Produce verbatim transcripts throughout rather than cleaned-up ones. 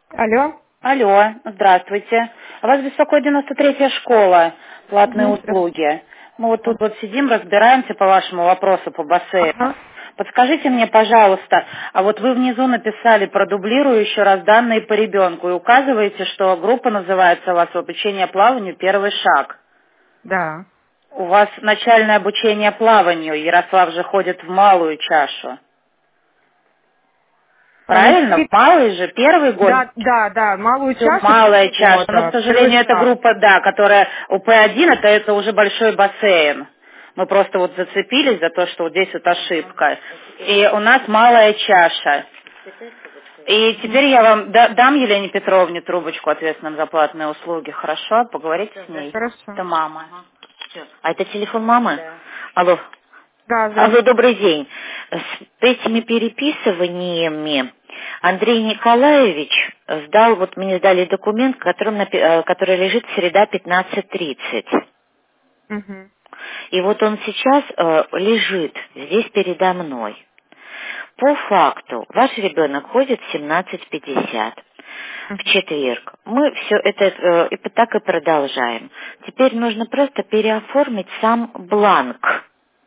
Алло. Алло, здравствуйте. Вас беспокоит девяносто третья школа, платные Мгм, здравствуйте. услуги. Мы вот Да. тут вот сидим, разбираемся по вашему вопросу по бассейну. Ага. Подскажите мне, пожалуйста, а вот вы внизу написали «продублирую еще раз данные по ребенку» и указываете, что группа называется у вас «Обучение плаванию. Первый шаг». Да. У вас начальное обучение плаванию, Ярослав же ходит в малую чашу. А, ну, Правильно? теперь- В малый же, первый год. Да, да, да, малую Всё, чашу малая первый чаша. год, Но, к да, первый сожалению, эта шаг. группа, да, которая у П один, это, это уже большой бассейн. Мы просто вот зацепились за то, что вот здесь вот ошибка. И у нас малая чаша. И Мгм. теперь я вам да- дам Елене Петровне трубочку, ответственным за платные услуги. Хорошо? Поговорите с ней. Хорошо. Это мама. Всё. А это телефон мамы? Алло. Да, Алло, здравствуйте. добрый день. С этими переписываниями Андрей Николаевич сдал, вот мне сдали документ, в котором напи- э, который лежит среда пятнадцать тридцать. Мгм. И вот он сейчас э, лежит здесь передо мной. По факту, ваш ребенок ходит в семнадцать пятьдесят в Мгм. четверг. Мы все это э, и так и продолжаем. Теперь нужно просто переоформить сам бланк.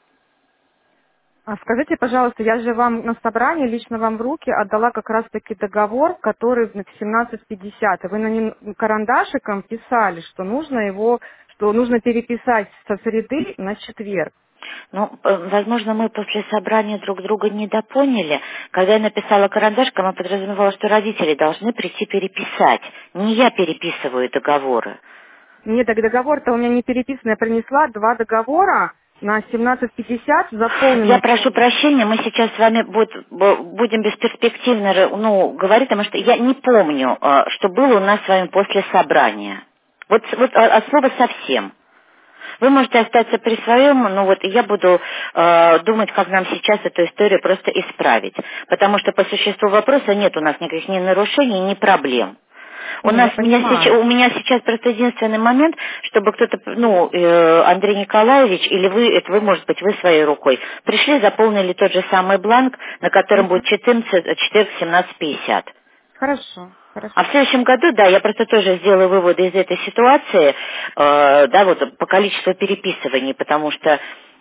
А скажите, пожалуйста, я же вам на собрании лично вам в руки отдала как раз-таки договор, который в семнадцать пятьдесят. И вы на нем карандашиком писали, что нужно его, что нужно переписать со среды на четверг. Ну, э, возможно, мы после собрания друг друга недопоняли. Когда я написала карандашком, я подразумевала, что родители должны прийти переписать. Не я переписываю договоры. Нет, так договор-то у меня не переписан. Я принесла два договора на семнадцать пятьдесят Я заполненные. прошу прощения, мы сейчас с вами буд- бу- будем бесперспективно р- ну, говорить, потому что я не помню, э, что было у нас с вами после собрания. Вот, с- вот а- от слова совсем. Вы можете остаться при своем, но вот я буду э, думать, как нам сейчас эту историю просто исправить. Потому что по существу вопроса нет у нас никаких ни нарушений, ни проблем. У Не, я нас меня сейчас, понимаю. у меня сейчас просто единственный момент, чтобы кто-то, ну, э, Андрей Николаевич, или вы, это вы, может быть, вы своей рукой, пришли, заполнили тот же самый бланк, на котором будет Мгм. четырнадцать, четыре, семнадцать пятьдесят. Хорошо, А в хорошо. следующем году, да, я просто тоже сделаю выводы из этой ситуации, э, да, вот по количеству переписываний, потому что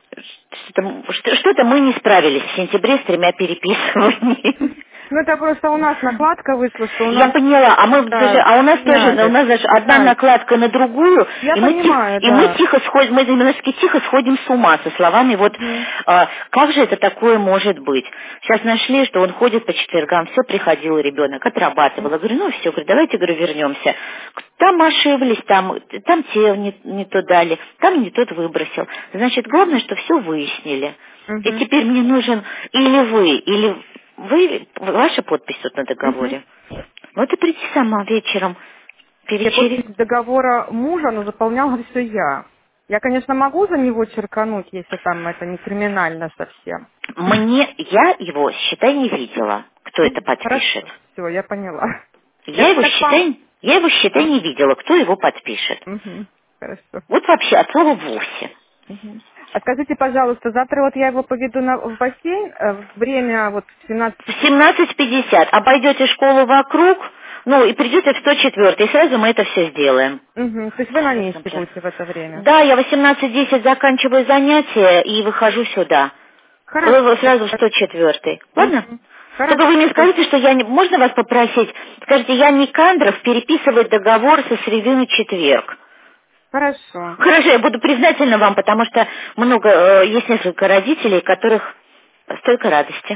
что-то, что- что-то мы не справились в сентябре с тремя переписываниями. Ну, это просто у нас накладка вышла, что у Я нас поняла, а мы даже, да, а у нас тоже, у меняли. нас даже одна Да, накладка на другую, я и мы тихо, понимаю, и мы да. тихо сходим, мы немножко тихо сходим с ума со словами вот, Мгм. а, как же это такое может быть? Сейчас нашли, что он ходит по четвергам, все приходил ребенок, отрабатывал. Я говорю, ну все, говорю, давайте, говорю, вернемся. Там ошиблись, там, там те не, не то дали, там не тот выбросил. Значит, главное, что все выяснили. И Мгм. теперь мне нужен или вы, или вы, ваша подпись тут на Мгм. договоре. Вот и прийти сама вечером, Я перечерить. подпись договора мужа, но заполняла все я. Я, конечно, могу за него черкануть, если там это не криминально совсем. Мне, я его, считай, не видела, кто это Мгм. подпишет. Хорошо, все, я поняла. Я Я его, так вам... считай, я его, считай, А? не видела, кто его подпишет. Мгм. Хорошо. Вот вообще от слова вовсе. Мгм. А скажите, пожалуйста, завтра вот я его поведу на, в бассейн, э, в время вот в семнадцать В пятьдесят. семнадцать пятьдесят обойдете школу вокруг, ну и придете в сто четыре, и сразу мы это все сделаем. Угу. То есть вы на месте Экземпляр. будете в это время? Да, я восемнадцать десять заканчиваю занятия и выхожу сюда. Вы вы Хорошо. сразу в сто четыре. Ладно? Угу. Только вы Хорошо. мне скажите, что я не... Можно вас попросить? Скажите, я не Кандров, переписывать договор со среды на четверг. Хорошо. Хорошо, я буду признательна вам, потому что много, э, есть несколько родителей, у которых столько радости.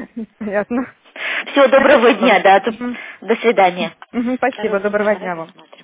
Понятно. Всего доброго Спасибо. дня, да, а то- Мгм. до свидания. Мгм. Второй Спасибо. вопрос Доброго давай дня вам. посмотрим.